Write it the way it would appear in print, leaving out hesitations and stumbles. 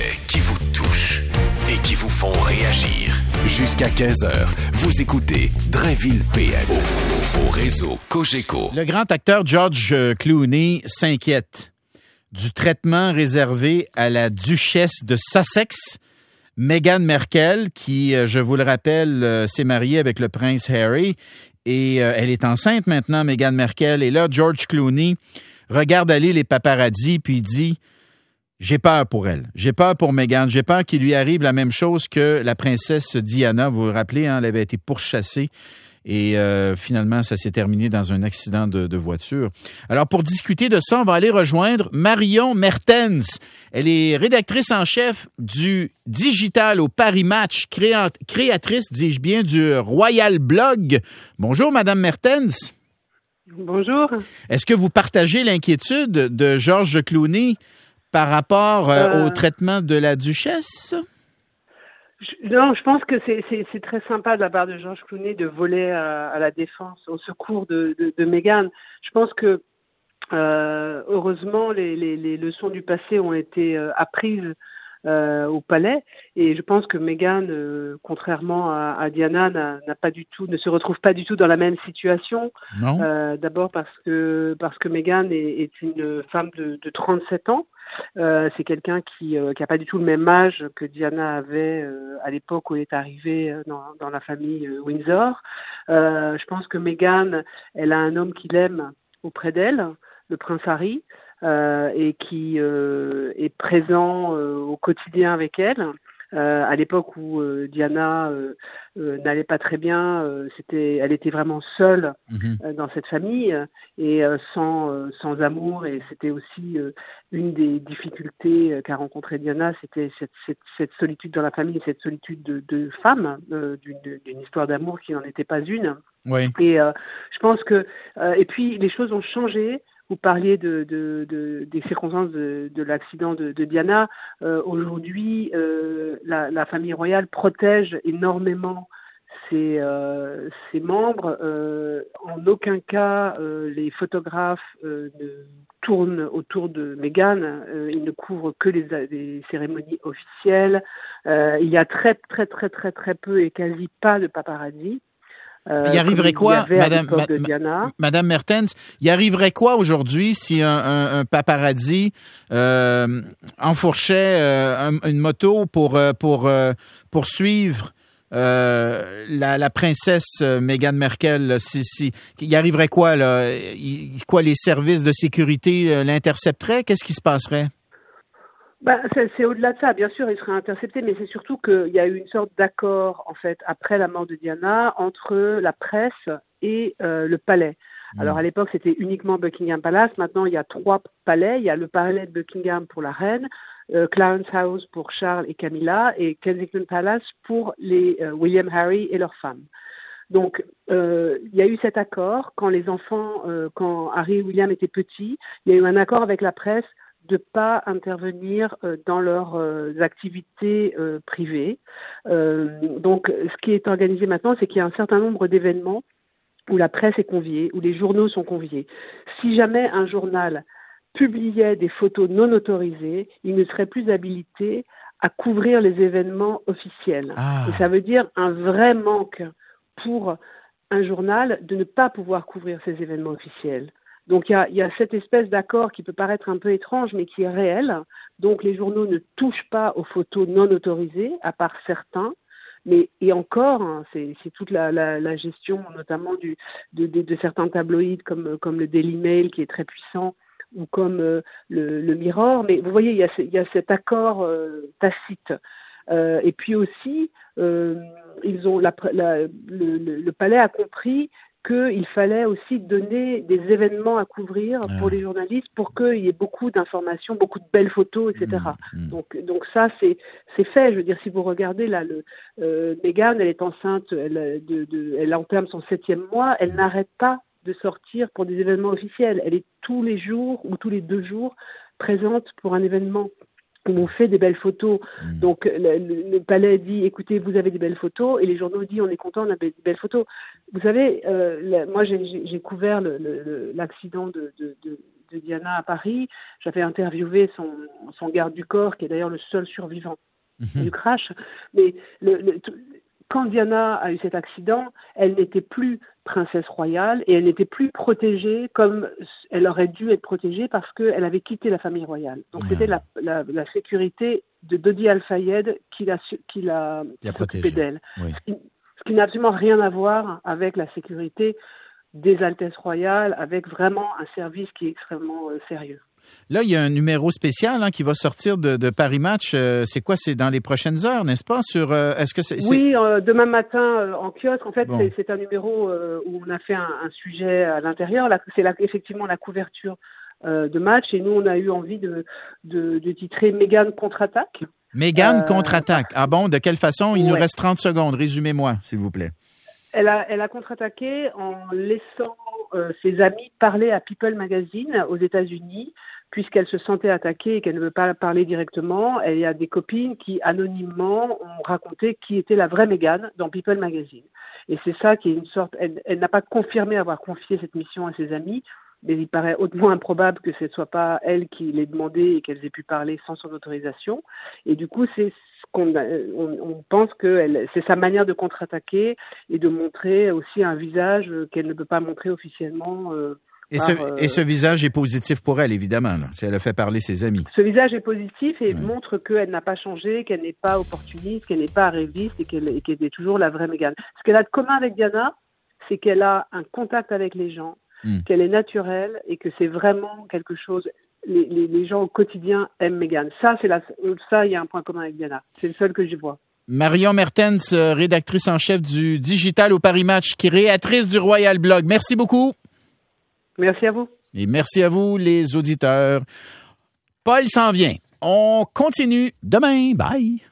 sujets qui vous touchent et qui vous font réagir. Jusqu'à 15h, vous écoutez Drainville PM au réseau Cogeco. Le grand acteur George Clooney s'inquiète du traitement réservé à la duchesse de Sussex, Meghan Markle, qui, je vous le rappelle, s'est mariée avec le prince Harry. Et elle est enceinte maintenant, Meghan Markle. Et là, George Clooney regarde aller les paparazzis, puis il dit « J'ai peur pour elle. J'ai peur pour Meghan. J'ai peur qu'il lui arrive la même chose que la princesse Diana. » Vous vous rappelez, hein, elle avait été pourchassée. Et finalement, ça s'est terminé dans un accident de voiture. Alors, pour discuter de ça, on va aller rejoindre Marion Mertens. Elle est rédactrice en chef du Digital au Paris Match, créatrice, dis-je bien, du Royal Blog. Bonjour, Madame Mertens. Bonjour. Est-ce que vous partagez l'inquiétude de George Clooney par rapport au traitement de la duchesse? Non, je pense que c'est très sympa de la part de George Clooney de voler à la défense, au secours de Meghan. Je pense que heureusement les leçons du passé ont été apprises au palais, et je pense que Meghan, contrairement à Diana, ne se retrouve pas du tout dans la même situation. Non. D'abord parce que Meghan est une femme de 37 ans. C'est quelqu'un qui a pas du tout le même âge que Diana avait à l'époque où elle est arrivée dans la famille Windsor. Je pense que Meghan, elle a un homme qui l'aime auprès d'elle, le prince Harry, et qui est présent au quotidien avec elle. À l'époque où Diana n'allait pas très bien, elle était vraiment seule dans cette famille, et sans amour. Et c'était aussi une des difficultés qu'a rencontré Diana, c'était cette solitude dans la famille, cette solitude de femme, d'une histoire d'amour qui n'en était pas une. Oui. Et je pense que et puis les choses ont changé. Vous parliez des circonstances de l'accident de Diana. Aujourd'hui, la famille royale protège énormément ses membres. En aucun cas, les photographes ne tournent autour de Meghan. Ils ne couvrent que les cérémonies officielles. Il y a très peu et quasi pas de paparazzi. Il arriverait quoi, Madame Mertens, il arriverait quoi aujourd'hui si un paparazzi enfourchait une moto pour suivre la princesse Meghan Markle? Il arriverait quoi, là? Les services de sécurité l'intercepteraient? Qu'est-ce qui se passerait? C'est au-delà de ça. Bien sûr, il serait intercepté, mais c'est surtout qu'il y a eu une sorte d'accord, en fait, après la mort de Diana, entre la presse et le palais. Alors, à l'époque, c'était uniquement Buckingham Palace. Maintenant, il y a 3 palais. Il y a le palais de Buckingham pour la reine, Clarence House pour Charles et Camilla, et Kensington Palace pour les William, Harry et leurs femmes. Donc, il y a eu cet accord quand les enfants, quand Harry et William étaient petits, il y a eu un accord avec la presse de pas intervenir dans leurs activités privées. Donc, ce qui est organisé maintenant, c'est qu'il y a un certain nombre d'événements où la presse est conviée, où les journaux sont conviés. Si jamais un journal publiait des photos non autorisées, il ne serait plus habilité à couvrir les événements officiels. Et ça veut dire un vrai manque pour un journal de ne pas pouvoir couvrir ces événements officiels. Donc il y a cette espèce d'accord qui peut paraître un peu étrange, mais qui est réel. Donc les journaux ne touchent pas aux photos non autorisées, à part certains. Et encore, hein, c'est toute la gestion, notamment de certains tabloïds comme le Daily Mail, qui est très puissant, ou comme le Mirror. Mais vous voyez, il y a cet accord tacite. Et puis aussi, ils ont le palais a compris qu'il fallait aussi donner des événements à couvrir pour les journalistes, pour qu'il y ait beaucoup d'informations, beaucoup de belles photos, etc. Donc ça, c'est fait. Je veux dire, si vous regardez là, Meghan, elle est enceinte, elle entame son 7e mois, elle n'arrête pas de sortir pour des événements officiels. Elle est tous les jours ou tous les 2 jours présente pour un événement où on fait des belles photos. Donc le palais dit, écoutez, vous avez des belles photos, et les journaux disent, on est content, on a des belles photos. Vous savez, moi j'ai couvert l'accident de de Diana à Paris. J'avais interviewé son garde du corps, qui est d'ailleurs le seul survivant du crash. Mais quand Diana a eu cet accident, elle n'était plus princesse royale et elle n'était plus protégée comme elle aurait dû être protégée parce qu'elle avait quitté la famille royale. Donc c'était la sécurité de Dodi Al-Fayed qui l'a occupée d'elle. Oui. Ce qui n'a absolument rien à voir avec la sécurité des Altesses royales, avec vraiment un service qui est extrêmement sérieux. Là, il y a un numéro spécial qui va sortir de Paris Match. C'est quoi? C'est dans les prochaines heures, n'est-ce pas? Est-ce que c'est... Oui, demain matin en kiosque. En fait, c'est un numéro où on a fait un sujet à l'intérieur. C'est effectivement la couverture de match. Et nous, on a eu envie de titrer Meghan contre-attaque. Meghan contre-attaque. Ah bon? De quelle façon? Il nous reste 30 secondes. Résumez-moi, s'il vous plaît. Elle a contre-attaqué en laissant ses amis parler à People Magazine aux États-Unis, puisqu'elle se sentait attaquée et qu'elle ne veut pas parler directement. Il y a des copines qui, anonymement, ont raconté qui était la vraie Meghan dans People Magazine. Et c'est ça qui est une sorte... Elle n'a pas confirmé avoir confié cette mission à ses amis, mais il paraît hautement improbable que ce ne soit pas elle qui l'ait demandé et qu'elles aient pu parler sans son autorisation. Et du coup, c'est on pense que c'est sa manière de contre-attaquer et de montrer aussi un visage qu'elle ne peut pas montrer officiellement. Et ce visage est positif pour elle, évidemment, là, si elle a fait parler ses amis. Ce visage est positif et montre qu'elle n'a pas changé, qu'elle n'est pas opportuniste, qu'elle n'est pas arriviste et qu'elle est toujours la vraie Meghan. Ce qu'elle a de commun avec Diana, c'est qu'elle a un contact avec les gens, qu'elle est naturelle et que c'est vraiment quelque chose... Les gens au quotidien aiment Meghan. Ça, il y a un point commun avec Diana. C'est le seul que je vois. Marion Mertens, rédactrice en chef du Digital au Paris Match, créatrice du Royal Blog. Merci beaucoup. Merci à vous. Et merci à vous, les auditeurs. Paul s'en vient. On continue demain. Bye.